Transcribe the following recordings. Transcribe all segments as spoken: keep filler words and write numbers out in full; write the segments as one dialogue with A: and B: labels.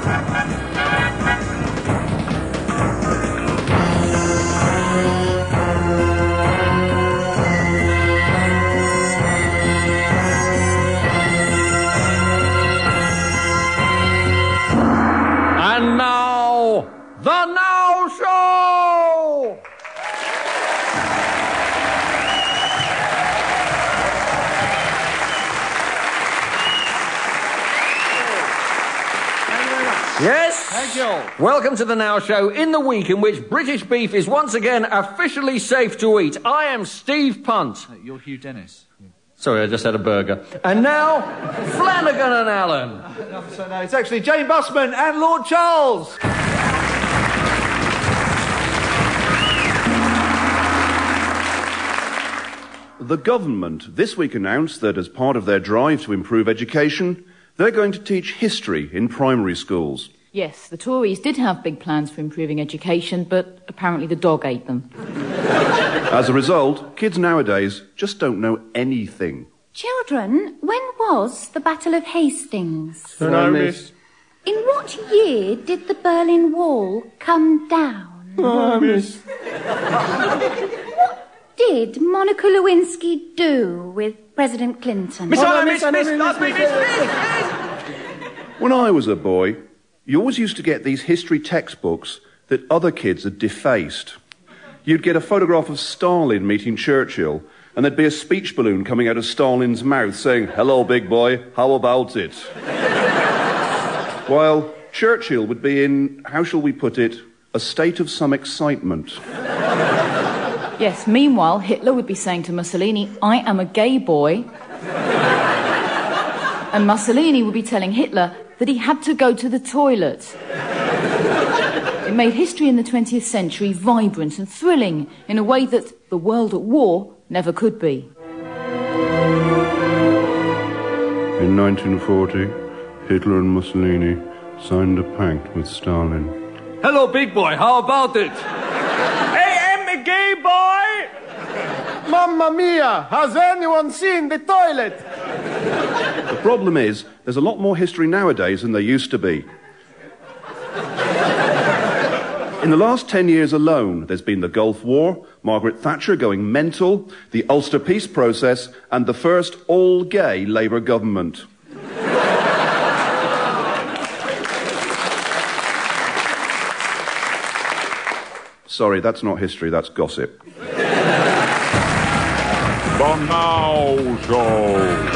A: And now, The Now Show! Yes?
B: Thank you.
A: Welcome to The Now Show, in the week in which British beef is once again officially safe to eat. I am Steve Punt.
B: Uh, you're Hugh Dennis.
A: Sorry, I just had a burger. And now, Flanagan and Allen.
B: No, so no, it's actually Jane Bussman and Lord Charles.
C: The government this week announced that as part of their drive to improve education, they're going to teach history in primary schools.
D: Yes, the Tories did have big plans for improving education, but apparently the dog ate them.
C: As a result, kids nowadays just don't know anything.
E: Children, when was the Battle of Hastings?
A: Don't know, miss.
E: In what year did the Berlin Wall come down?
A: Oh, miss.
E: What did Monica Lewinsky do with President Clinton?
A: Miss, oh, miss, miss, miss, miss, miss, miss.
C: When I was a boy, you always used to get these history textbooks that other kids had defaced. You'd get a photograph of Stalin meeting Churchill, and there'd be a speech balloon coming out of Stalin's mouth saying, "Hello, big boy, how about it?" While Churchill would be in, how shall we put it, a state of some excitement.
D: Yes, meanwhile, Hitler would be saying to Mussolini, "I am a gay boy." And Mussolini would be telling Hitler that he had to go to the toilet. It made history in the twentieth century vibrant and thrilling in a way that the world at war never could be.
C: In nineteen forty, Hitler and Mussolini signed a pact with Stalin.
A: Hello, big boy, how about it? I am a gay boy!
F: Mamma mia, has anyone seen the toilet?
C: The problem is, there's a lot more history nowadays than there used to be. In the last ten years alone, there's been the Gulf War, Margaret Thatcher going mental, the Ulster Peace process, and the first all-gay Labour government. Sorry, that's not history, that's gossip.
G: The Now Show.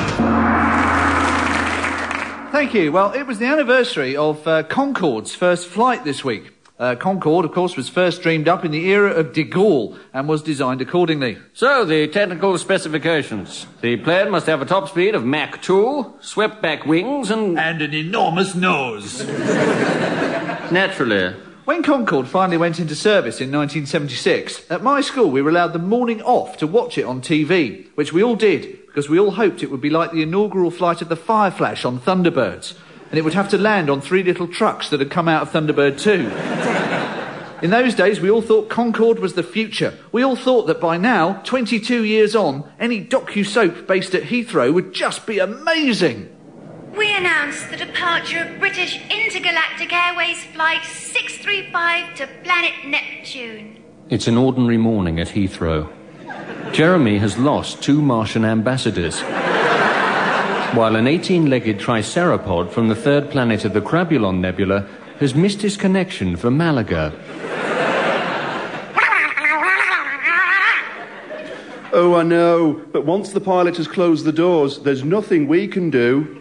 B: Thank you. Well, it was the anniversary of uh, Concorde's first flight this week. Uh, Concorde, of course, was first dreamed up in the era of de Gaulle and was designed accordingly.
A: So, the technical specifications. The plane must have a top speed of Mach two, swept-back wings and...
B: And an enormous nose.
A: Naturally.
B: When Concorde finally went into service in nineteen seventy-six, at my school we were allowed the morning off to watch it on T V, which we all did, because we all hoped it would be like the inaugural flight of the Fireflash on Thunderbirds, and it would have to land on three little trucks that had come out of Thunderbird two. In those days, we all thought Concorde was the future. We all thought that by now, twenty-two years on, any docu-soap based at Heathrow would just be amazing.
H: We announce the departure of British Intergalactic Airways Flight six three five to planet Neptune.
A: It's an ordinary morning at Heathrow. Jeremy has lost two Martian ambassadors, while an eighteen-legged triceropod from the third planet of the Crabulon Nebula has missed his connection for Malaga.
C: Oh, I know, but once the pilot has closed the doors, there's nothing we can do.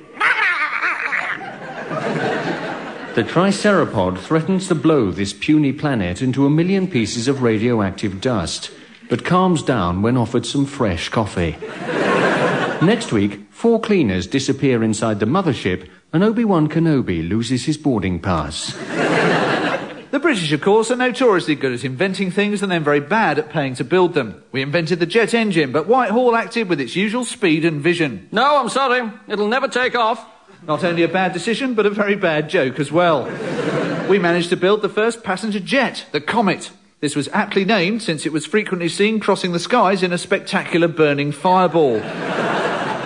A: The triceropod threatens to blow this puny planet into a million pieces of radioactive dust, but calms down when offered some fresh coffee. Next week, four cleaners disappear inside the mothership and Obi-Wan Kenobi loses his boarding pass.
B: The British, of course, are notoriously good at inventing things and then very bad at paying to build them. We invented the jet engine, but Whitehall acted with its usual speed and vision.
A: No, I'm sorry. It'll never take off.
B: Not only a bad decision, but a very bad joke as well. We managed to build the first passenger jet, the Comet. This was aptly named since it was frequently seen crossing the skies in a spectacular burning fireball.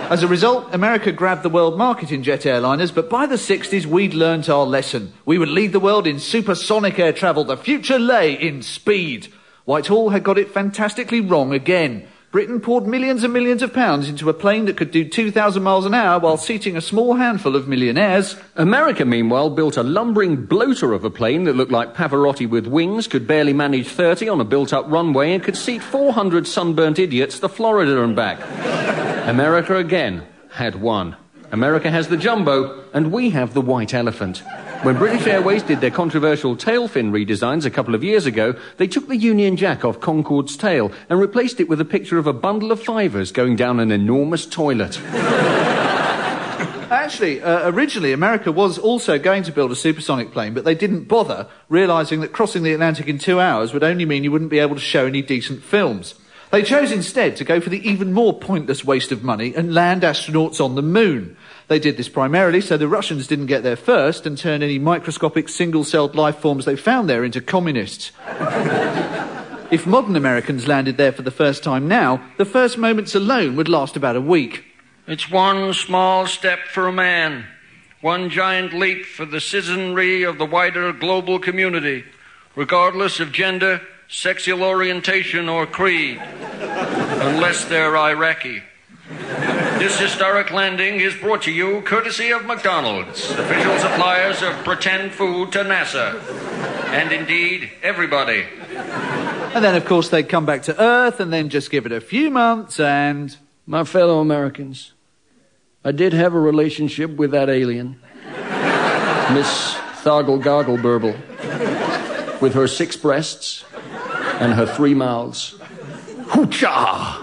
B: As a result, America grabbed the world market in jet airliners, but by the sixties we'd learnt our lesson. We would lead the world in supersonic air travel. The future lay in speed. Whitehall had got it fantastically wrong again. Britain poured millions and millions of pounds into a plane that could do two thousand miles an hour while seating a small handful of millionaires.
A: America, meanwhile, built a lumbering bloater of a plane that looked like Pavarotti with wings, could barely manage thirty on a built-up runway, and could seat four hundred sunburnt idiots to Florida and back. America again had won. America has the jumbo, and we have the white elephant. When British Airways did their controversial tail fin redesigns a couple of years ago, they took the Union Jack off Concorde's tail and replaced it with a picture of a bundle of fivers going down an enormous toilet.
B: Actually, uh, originally America was also going to build a supersonic plane, but they didn't bother, realising that crossing the Atlantic in two hours would only mean you wouldn't be able to show any decent films. They chose instead to go for the even more pointless waste of money and land astronauts on the moon. They did this primarily so the Russians didn't get there first and turn any microscopic single-celled life forms they found there into communists. If modern Americans landed there for the first time now, the first moments alone would last about a week.
I: It's one small step for a man, one giant leap for the citizenry of the wider global community, regardless of gender, sexual orientation, or creed, unless they're Iraqi. This historic landing is brought to you courtesy of McDonald's, official suppliers of pretend food to NASA, and indeed everybody.
B: And then, of course, they'd come back to Earth and then just give it a few months and...
A: My fellow Americans, I did have a relationship with that alien, Miss Thargle Gargle Burble, with her six breasts and her three mouths. Hoocha!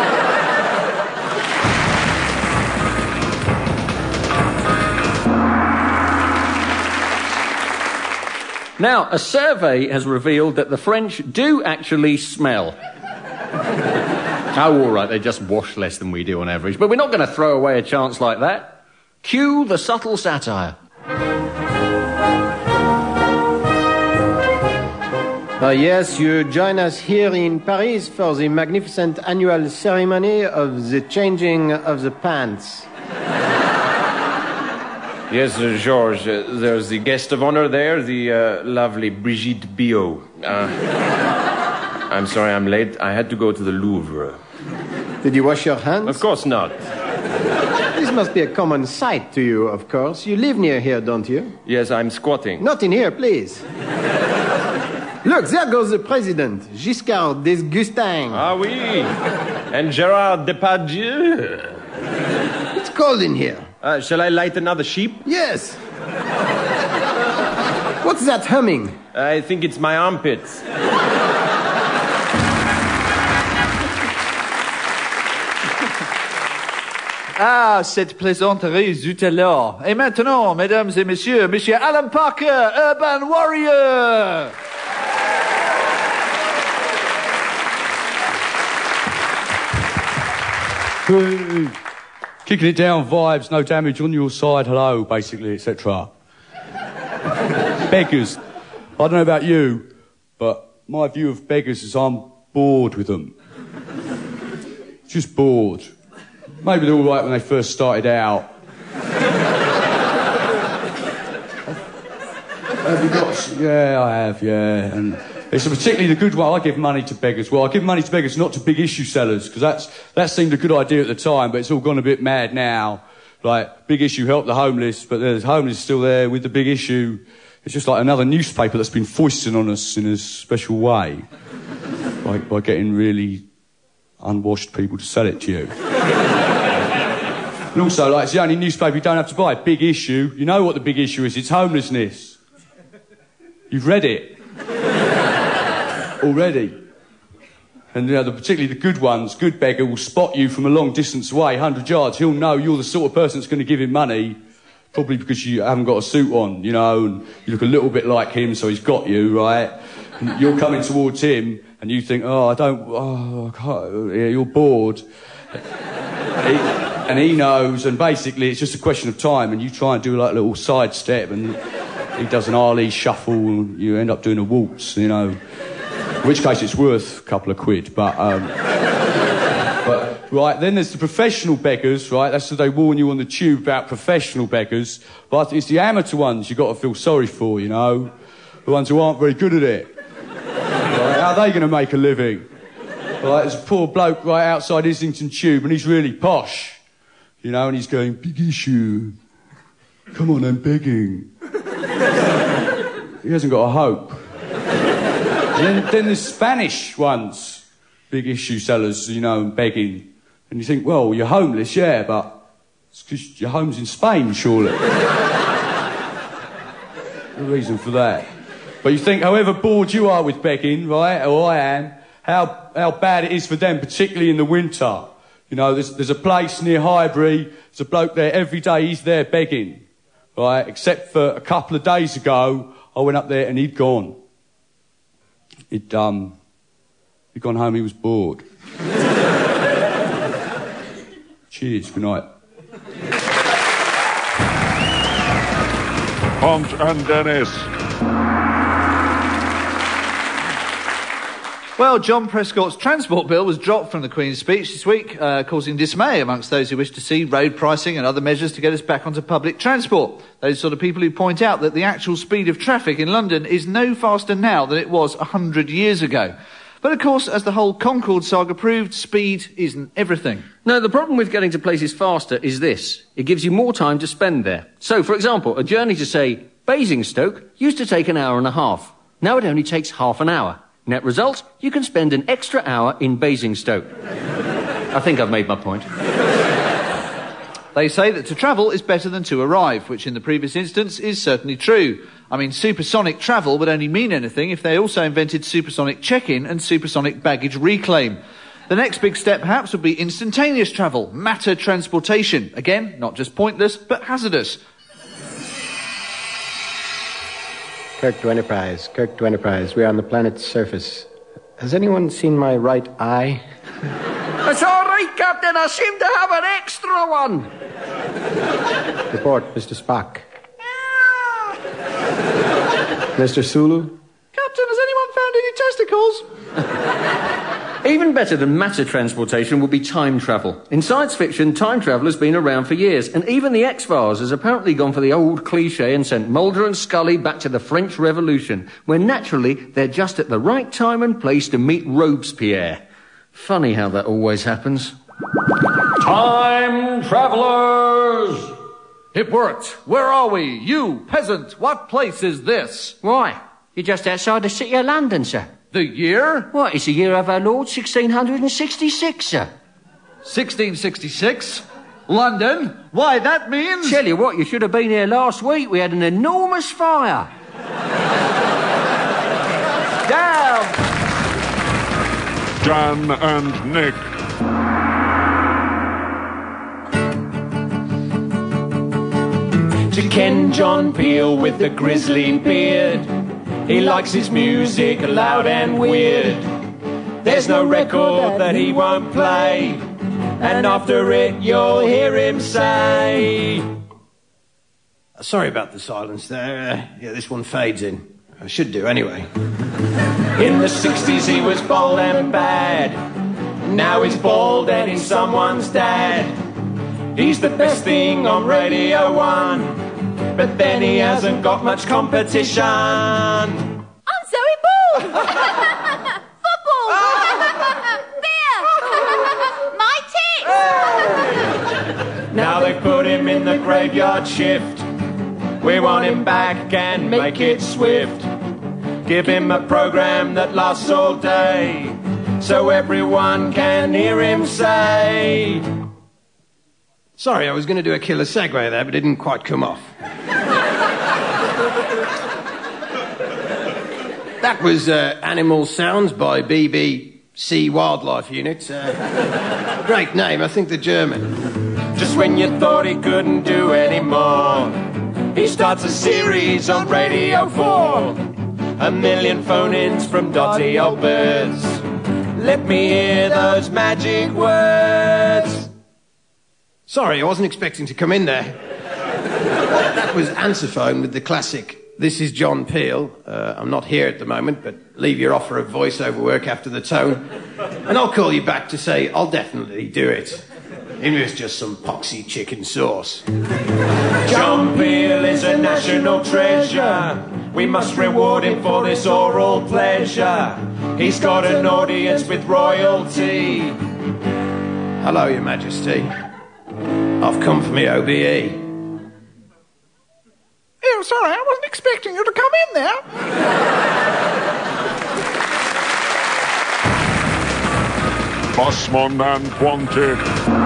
A: Now, a survey has revealed that the French do actually smell. Oh, all right, they just wash less than we do on average. But we're not going to throw away a chance like that. Cue the subtle satire.
F: Uh, yes, you join us here in Paris for the magnificent annual ceremony of the changing of the pants.
J: Yes, uh, Georges, uh, there's the guest of honor there, the uh, lovely Brigitte Billot. Uh, I'm sorry I'm late. I had to go to the Louvre.
F: Did you wash your hands?
J: Of course not.
F: This must be a common sight to you, of course. You live near here, don't you?
J: Yes, I'm squatting.
F: Not in here, please. Look, there goes the president, Giscard d'Esgustin.
J: Ah, oui. And Gérard Depardieu.
F: It's cold in here.
J: Uh, shall I light another sheep?
F: Yes. What's that humming?
J: I think it's my armpits.
B: Ah, cette plaisanterie zut alors. Et maintenant, mesdames et messieurs, Monsieur Alan Parker, Urban Warrior.
K: Hey. Kicking it down, vibes, no damage on your side, hello, basically, et cetera. Beggars. I don't know about you, but my view of beggars is I'm bored with them. Just bored. Maybe they're all right when they first started out. Have you got... Yeah, I have, yeah. And it's particularly the good one. I give money to beggars. Well, I give money to beggars, not to big issue sellers, because that's that seemed a good idea at the time, but it's all gone a bit mad now. Like, big issue help the homeless, but there's homeless still there with the big issue. It's just like another newspaper that's been foisting on us in a special way. By, by getting really unwashed people to sell it to you. And also, like, it's the only newspaper you don't have to buy. Big issue. You know what the big issue is. It's homelessness. You've read it. Already. And, you know, the, particularly the good ones, good beggar will spot you from a long distance away, one hundred yards. He'll know you're the sort of person that's going to give him money, probably because you haven't got a suit on, you know, and you look a little bit like him, so he's got you, right? And you're coming towards him, and you think, oh, I don't... Oh, I can't... Yeah, you're bored. He, and he knows, and basically it's just a question of time, and you try and do like a little sidestep, and he does an Ali shuffle, and you end up doing a waltz, you know. In which case it's worth a couple of quid, but... Um, but Right, then there's the professional beggars, right? That's what they warn you on the tube about professional beggars. But it's the amateur ones you've got to feel sorry for, you know? The ones who aren't very good at it. Right, how are they going to make a living? Right, there's a poor bloke right outside Islington Tube, and he's really posh. You know, and he's going, big issue. Come on, I'm begging. He hasn't got a hope. And then, then there's Spanish ones. Big issue sellers, you know, and begging. And you think, well, you're homeless, yeah, but it's because your home's in Spain, surely. The reason for that. But you think, however bored you are with begging, right, or I am, how how bad it is for them, particularly in the winter. You know, there's, there's a place near Highbury, there's a bloke there every day, he's there begging, right, except for a couple of days ago, I went up there and he'd gone. He'd, um, he'd gone home, he was bored. Cheers, good night.
G: Hunt and Dennis.
B: Well, John Prescott's transport bill was dropped from the Queen's speech this week, uh, causing dismay amongst those who wish to see road pricing and other measures to get us back onto public transport. Those sort of people who point out that the actual speed of traffic in London is no faster now than it was a hundred years ago. But of course, as the whole Concorde saga proved, speed isn't everything.
A: No, the problem with getting to places faster is this. It gives you more time to spend there. So, for example, a journey to, say, Basingstoke used to take an hour and a half. Now it only takes half an hour. Net result, you can spend an extra hour in Basingstoke. I think I've made my point.
B: They say that to travel is better than to arrive, which in the previous instance is certainly true. I mean, supersonic travel would only mean anything if they also invented supersonic check-in and supersonic baggage reclaim. The next big step, perhaps, would be instantaneous travel, matter transportation. Again, not just pointless, but hazardous.
F: Kirk to Enterprise, Kirk to Enterprise. We're on the planet's surface. Has anyone seen my right eye?
I: It's all right, Captain. I seem to have an extra one.
F: Report, Mister Spock. Mister Sulu?
B: Captain, has anyone found any testicles?
A: Even better than matter transportation would be time travel. In science fiction, time travel has been around for years, and even the X-Files has apparently gone for the old cliché and sent Mulder and Scully back to the French Revolution, where naturally they're just at the right time and place to meet Robespierre. Funny how that always happens.
I: Time travelers!
B: It worked. Where are we? You, peasant, what place is this?
L: Why, you're just outside the city of London, sir.
B: The year?
L: What, it's the year of our Lord, sixteen sixty-six, sir.
B: sixteen sixty-six? London? Why, that means...
L: Tell you what, you should have been here last week. We had an enormous fire.
B: Down!
G: Dan and Nick.
J: To Ken John Peel with the grizzly beard, he likes his music loud and weird. There's no record that he won't play, and after it you'll hear him say...
F: Sorry about the silence there. Uh, yeah, this one fades in. I should do anyway.
J: In the sixties he was bold and bad. Now he's bald and he's someone's dad. He's the best thing on Radio one, but then he hasn't got much competition.
H: I'm Zoe Ball! Football! Beer! My tits!
J: Now they've put him in the graveyard shift. We want him back and make it swift. Give him a program that lasts all day, so everyone can hear him say...
F: Sorry, I was going to do a killer segue there, but it didn't quite come off. That was uh, Animal Sounds by B B C Wildlife Unit. Uh, great name, I think they're German.
J: Just when you thought he couldn't do any more, he starts a series on Radio four. A million phone-ins from dotty old birds. Let me hear those magic words.
F: Sorry, I wasn't expecting to come in there. That was Answerphone with the classic, "This is John Peel. Uh, I'm not here at the moment, but leave your offer of voiceover work after the tone." And I'll call you back to say I'll definitely do it. Even if it's just some poxy chicken sauce.
J: John Peel is a national treasure. We must reward him for this oral pleasure. He's got an audience with royalty.
F: Hello, Your Majesty. I've come for me O B E.
M: Oh, sorry, I wasn't expecting you to come in there.
G: Bossman and Quantic.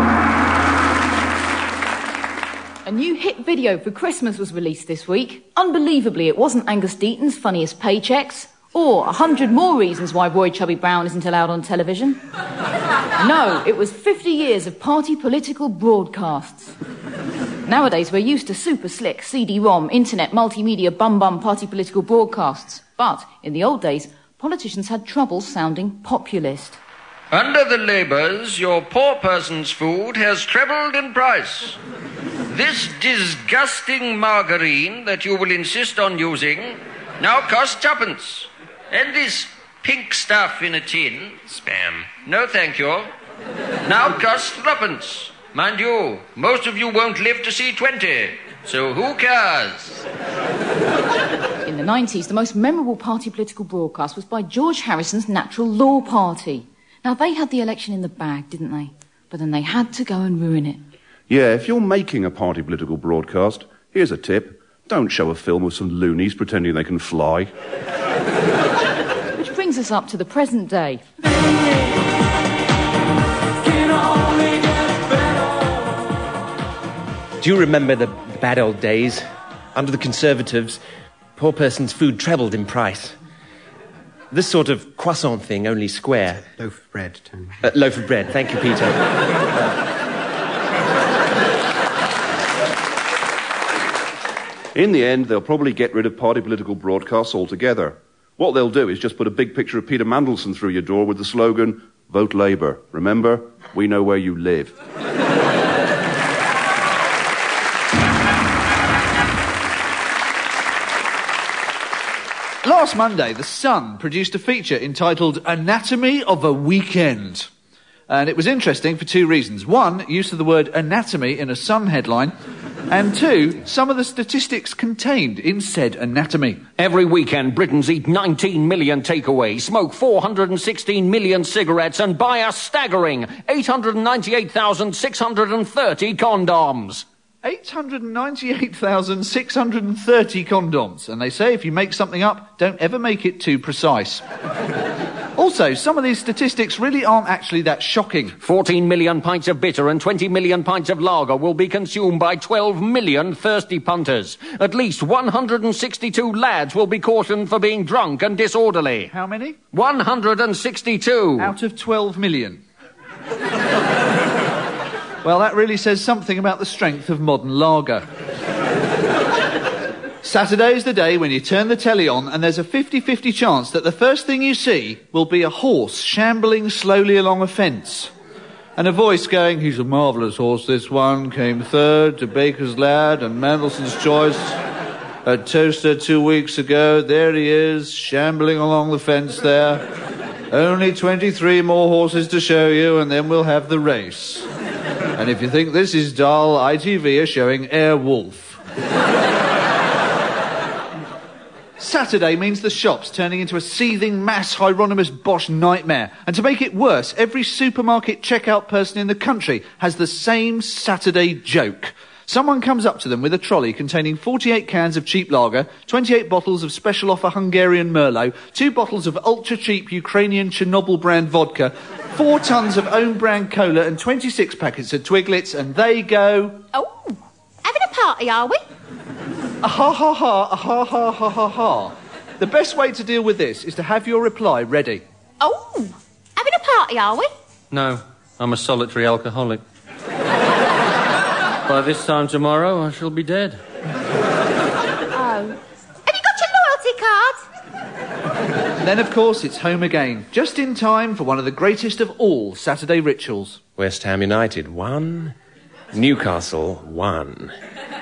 D: A new hit video for Christmas was released this week. Unbelievably, it wasn't Angus Deaton's Funniest Paychecks, or A Hundred More Reasons Why Roy Chubby Brown Isn't Allowed on Television. No, it was fifty years of party political broadcasts. Nowadays, we're used to super slick C D ROM, internet, multimedia, bum-bum party political broadcasts. But in the old days, politicians had trouble sounding populist.
I: Under the Labours, your poor person's food has trebled in price. This disgusting margarine that you will insist on using now costs twopence. And this pink stuff in a tin...
J: Spam.
I: No, thank you. Now costs threepence. Mind you, most of you won't live to see twenty, so who cares?
D: In the nineties, the most memorable party political broadcast was by George Harrison's Natural Law Party. Now, they had the election in the bag, didn't they? But then they had to go and ruin it.
C: Yeah, if you're making a party political broadcast, here's a tip. Don't show a film of some loonies pretending they can fly.
D: Which brings us up to the present day.
N: Do you remember the bad old days? Under the Conservatives, poor person's food trebled in price. This sort of croissant thing, only square.
F: Loaf of bread, Tony.
N: Uh, loaf of bread, thank you, Peter.
C: In the end, they'll probably get rid of party political broadcasts altogether. What they'll do is just put a big picture of Peter Mandelson through your door with the slogan, Vote Labour. Remember, we know where you live.
B: Last Monday, The Sun produced a feature entitled Anatomy of a Weekend. And it was interesting for two reasons. One, use of the word anatomy in a Sun headline. And two, some of the statistics contained in said anatomy.
A: Every weekend, Britons eat nineteen million takeaways, smoke four hundred sixteen million cigarettes, and buy a staggering eight hundred ninety-eight thousand six hundred thirty condoms.
B: eight hundred ninety-eight thousand six hundred thirty condoms. And they say if you make something up, don't ever make it too precise. Also, some of these statistics really aren't actually that shocking.
A: fourteen million pints of bitter and twenty million pints of lager will be consumed by twelve million thirsty punters. At least one hundred sixty-two lads will be cautioned for being drunk and disorderly.
B: How many?
A: one hundred sixty-two.
B: Out of twelve million. Well, that really says something about the strength of modern lager. Saturday is the day when you turn the telly on and there's a fifty-fifty chance that the first thing you see will be a horse shambling slowly along a fence. And a voice going, he's a marvellous horse, this one, came third to Baker's Lad and Mandelson's Choice. At Toaster two weeks ago, there he is, shambling along the fence there. Only twenty-three more horses to show you and then we'll have the race. And if you think this is dull, I T V are showing Airwolf. Saturday means the shop's turning into a seething mass Hieronymus Bosch nightmare. And to make it worse, every supermarket checkout person in the country has the same Saturday joke. Someone comes up to them with a trolley containing forty-eight cans of cheap lager, twenty-eight bottles of special offer Hungarian Merlot, two bottles of ultra-cheap Ukrainian Chernobyl brand vodka, four tons of own brand cola and twenty-six packets of Twiglets, and they go...
E: Oh, having a party, are we?
B: A ha ha ha, a ha ha ha ha ha. The best way to deal with this is to have your reply ready.
E: Oh, having a party, are we?
A: No, I'm a solitary alcoholic. By this time tomorrow, I shall be dead.
E: Oh. Have you got your loyalty card?
B: And then, of course, it's home again, just in time for one of the greatest of all Saturday rituals.
N: West Ham United, one. Newcastle, one.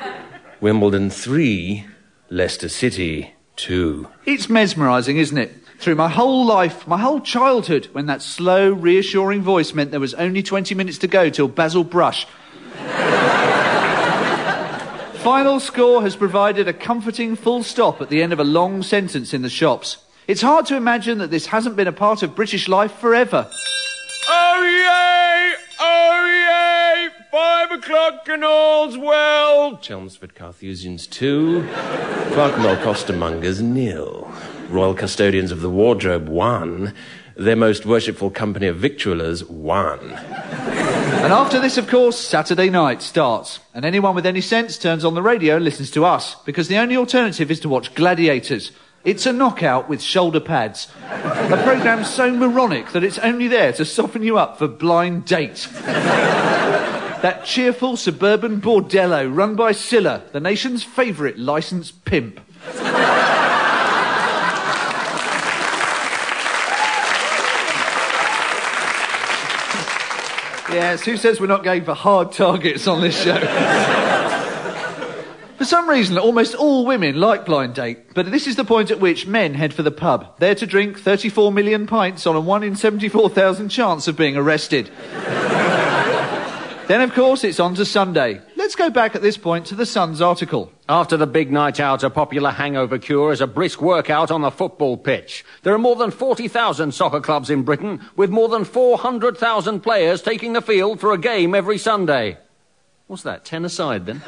N: Wimbledon, three. Leicester City, two.
B: It's mesmerising, isn't it? Through my whole life, my whole childhood, when that slow, reassuring voice meant there was only twenty minutes to go till Basil Brush. Final score has provided a comforting full stop at the end of a long sentence in the shops. It's hard to imagine that this hasn't been a part of British life forever.
I: Oh, yay! Oh, yay! Five o'clock and all's well!
N: Chelmsford Carthusians two, Clerkenwell Costermongers nil, Royal Custodians of the Wardrobe one, their most worshipful company of victuallers one.
B: And after this, of course, Saturday night starts. And anyone with any sense turns on the radio and listens to us, because the only alternative is to watch Gladiators. It's a knockout with shoulder pads. A programme so moronic that it's only there to soften you up for Blind Date. That cheerful suburban bordello run by Scylla, the nation's favourite licensed pimp. Yes, who says we're not going for hard targets on this show? For some reason, almost all women like Blind Date, but this is the point at which men head for the pub, there to drink thirty-four million pints on a one in seventy-four thousand chance of being arrested. Then, of course, it's on to Sunday. Let's go back at this point to the Sun's article.
A: After the big night out, a popular hangover cure is a brisk workout on the football pitch. There are more than forty thousand soccer clubs in Britain, with more than four hundred thousand players taking the field for a game every Sunday. What's that, ten aside then?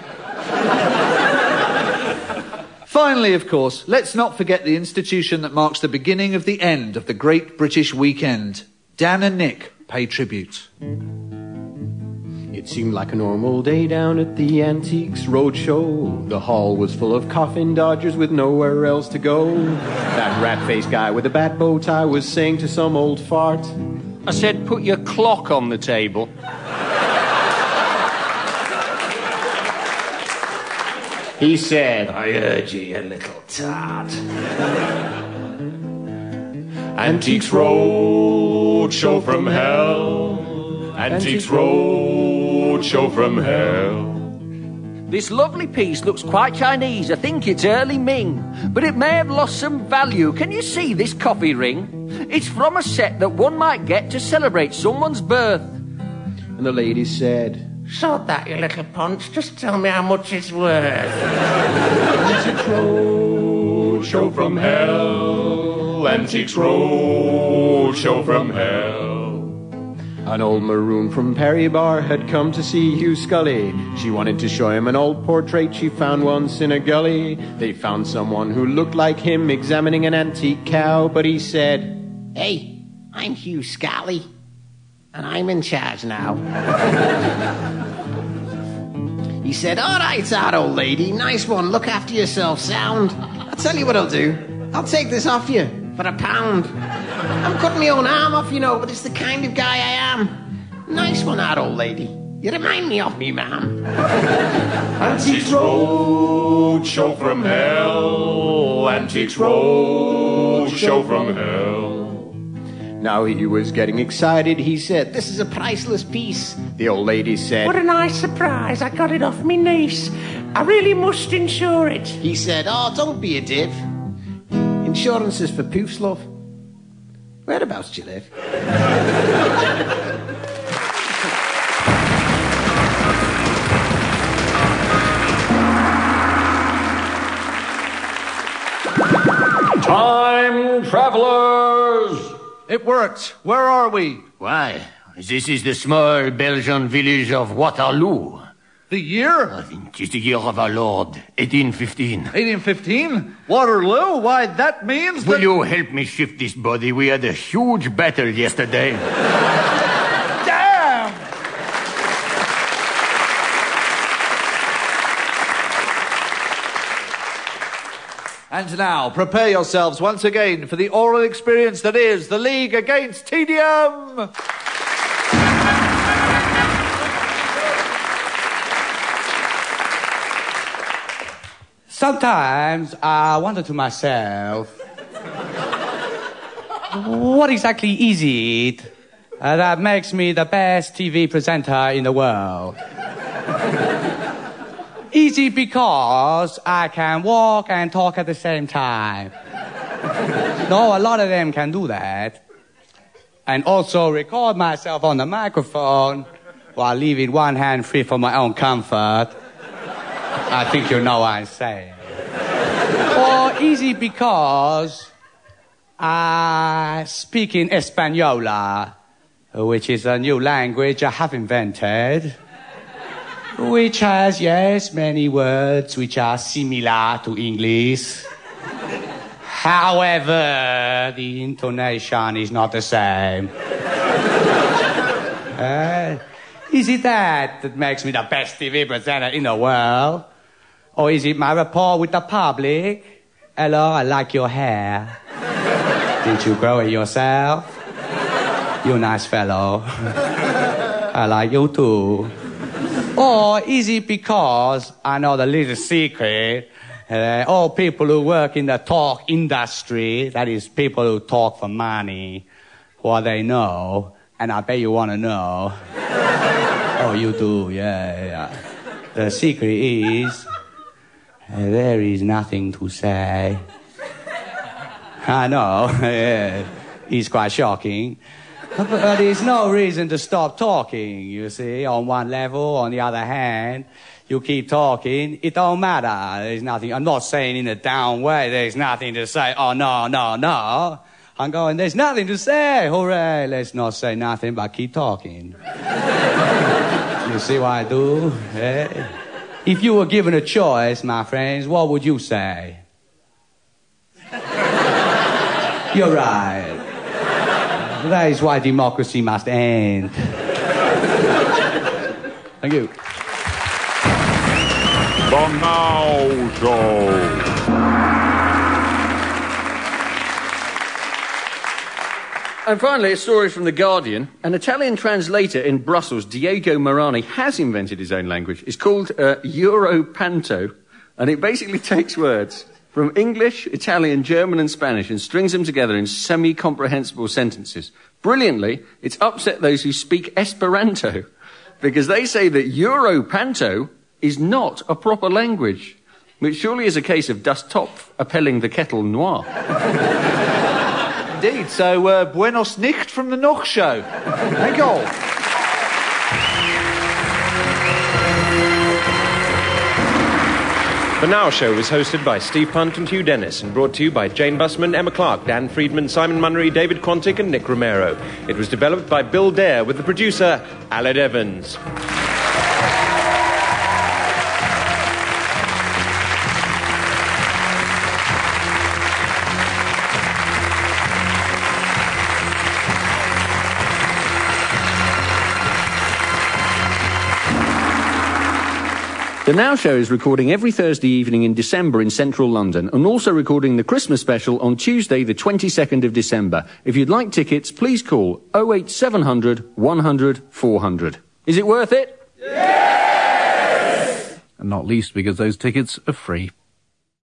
B: Finally, of course, let's not forget the institution that marks the beginning of the end of the Great British Weekend. Dan and Nick pay tribute.
F: It seemed like a normal day down at the Antiques Roadshow. The hall was full of coffin dodgers with nowhere else to go. That rat-faced guy with a bat bow tie was saying to some old fart,
A: I said, put your clock on the table.
F: He said,
J: I urge you, you little tart. Antiques Roadshow from hell. Antiques Roadshow from hell.
L: This lovely piece looks quite Chinese. I think it's early Ming, but it may have lost some value. Can you see this coffee ring? It's from a set that one might get to celebrate someone's birth.
F: And the lady said,
J: Sod that, you little punch. Just tell me how much it's worth.
F: Antiques Roadshow from hell.
J: Antiques Roadshow from hell.
F: An old maroon from Perry Bar had come to see Hugh Scully. She wanted to show him an old portrait she found once in a gully. They found someone who looked like him examining an antique cow, but he said,
O: Hey, I'm Hugh Scully, and I'm in charge now. He said, all right, that old lady, nice one, look after yourself, sound. I'll tell you what I'll do. I'll take this off you for a pound. I'm cutting my own arm off, you know, but it's the kind of guy I am. Nice one, that old lady. You remind me of me, ma'am.
J: Antiques Roadshow from hell. Antiques Roadshow from hell.
F: Now he was getting excited. He said,
O: This is a priceless piece.
F: The old lady said,
P: What a nice surprise. I got it off me niece. I really must insure it.
O: He said, Oh, don't be a div. Insurance is for poofs, love. Whereabouts do you live?
I: Time travelers!
B: It worked. Where are we?
L: Why, this is the small Belgian village of Waterloo.
B: The year?
L: I think it's the year of our Lord, eighteen fifteen.
B: eighteen fifteen? Waterloo? Why, that means
L: Will
B: that...
L: you help me shift this body? We had a huge battle yesterday.
B: Damn! And now, prepare yourselves once again for the oral experience that is the League Against Tedium!
K: Sometimes I wonder to myself, what exactly is it uh, that makes me the best T V presenter in the world? Is it because I can walk and talk at the same time? No, a lot of them can do that. And also record myself on the microphone while leaving one hand free for my own comfort. I think you know what I'm saying. Or easy because I speak in Española, which is a new language I have invented, which has, yes, many words which are similar to English. However, the intonation is not the same. uh, is it that that makes me the best T V presenter in the world? Or is it my rapport with the public? Hello, I like your hair. Did you grow it yourself? You're a nice fellow. I like you too. Or is it because I know the little secret? Uh, all people who work in the talk industry, that is, people who talk for money, what they know, and I bet you want to know. Oh, you do, yeah, yeah. The secret is, uh, there is nothing to say. I know, yeah, it's quite shocking. But there's no reason to stop talking, you see, on one level. On the other hand, you keep talking, it don't matter. There's nothing, I'm not saying in a down way, there's nothing to say. Oh, no, no, no. I'm going, there's nothing to say. Hooray, let's not say nothing, but keep talking. You see what I do? Eh? If you were given a choice, my friends, what would you say? You're right. That is why democracy must end. Thank you.
G: The Now Show.
A: And finally, a story from The Guardian. An Italian translator in Brussels, Diego Marani, has invented his own language. It's called uh, Europanto, and it basically takes words from English, Italian, German and Spanish and strings them together in semi-comprehensible sentences. Brilliantly, it's upset those who speak Esperanto, because they say that Europanto is not a proper language, which surely is a case of dust top appelling the kettle noir.
B: Indeed, so uh, buenos nicht from the Noch Show. Thank you all.
N: The Now Show was hosted by Steve Punt and Hugh Dennis and brought to you by Jane Busman, Emma Clark, Dan Friedman, Simon Munnery, David Quantick and Nick Romero. It was developed by Bill Dare with the producer, Aled Evans.
A: The Now Show is recording every Thursday evening in December in central London and also recording the Christmas special on Tuesday the twenty-second of December. If you'd like tickets, please call oh eight seven hundred, one hundred, four hundred. Is it worth it?
Q: Yes! And not least because those tickets are free.